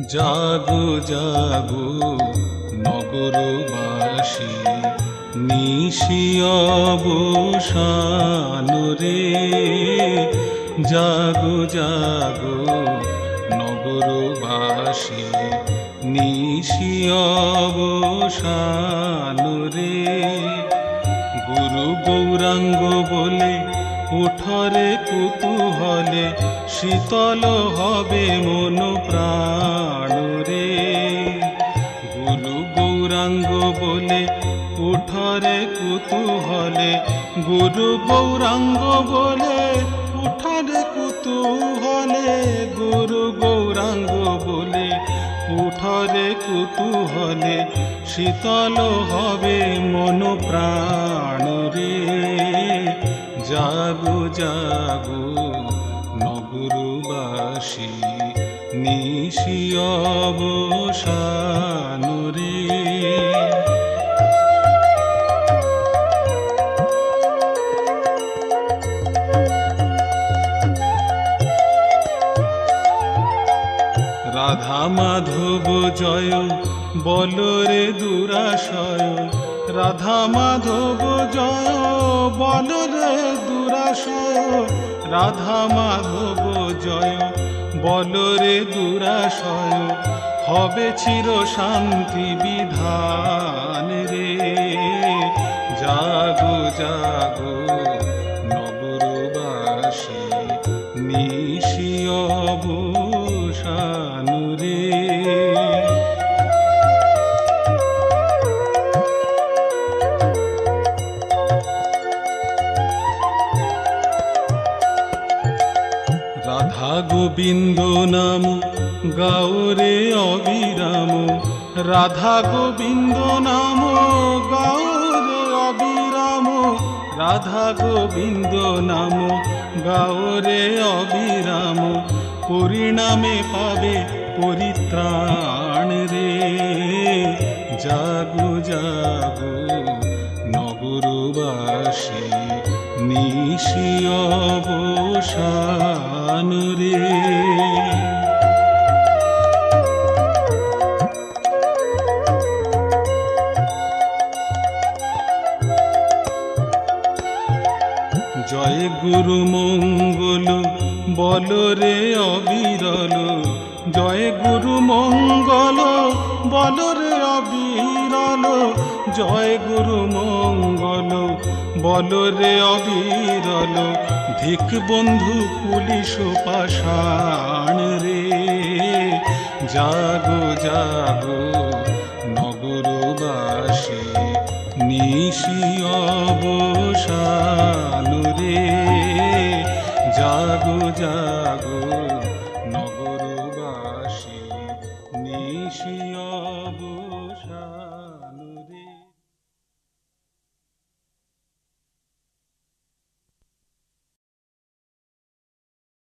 জাগো জাগো নগরবাসী, নিশি অবসান রে। জাগো জাগো নগরবাসী, নিশি অবসান রে। গুরু গৌরাঙ্গ বলে উঠরে কুতূহলে, শীতল হবে মন প্রাণ রে। গুরু গৌরাঙ্গ বলে উঠরে কুতূহলে, গুরু গৌরাঙ্গ বলে উঠরে কুতূহলে, গুরু গৌরাঙ্গ বলে উঠরে কুতূহলে, শীতল হবে মন প্রাণ রে। জাগো জাগো নগরবাসী, নিশি অবসান রে। রাধা মাধব জয় বলরে দুরাশয়, রাধা মাধব জয় বলরে দুরাশয়, রাধা মাধব জয় বলরে দুরাশয়, হবে চির শান্তি বিধান রে। জাগো জাগো নগরবাসী, নিশি অবসান রে। রাধা গোবিন্দ নাম গাওরে অবিরাম, রাধা গোবিন্দ নাম গাওরে অবিরাম, রাধা গোবিন্দ নাম গাওরে অবিরাম, পরিণামে পাবে পরিত্রাণ রে। জাগো জাগো নগরবাসী, নিশি অবসান রে। জয় গুরু মঙ্গল বলরে অবিরল, জয় গুরু মঙ্গল বলরে অবিরল, জয় গুরু মঙ্গল বলরে অবিরল, ধিক বন্ধু পুলিশ পাষাণ রে। জাগো জাগো নগরবাসী, নিশি অবসান রে। জাগো জাগো নগরবাসী, নিশি অবসান।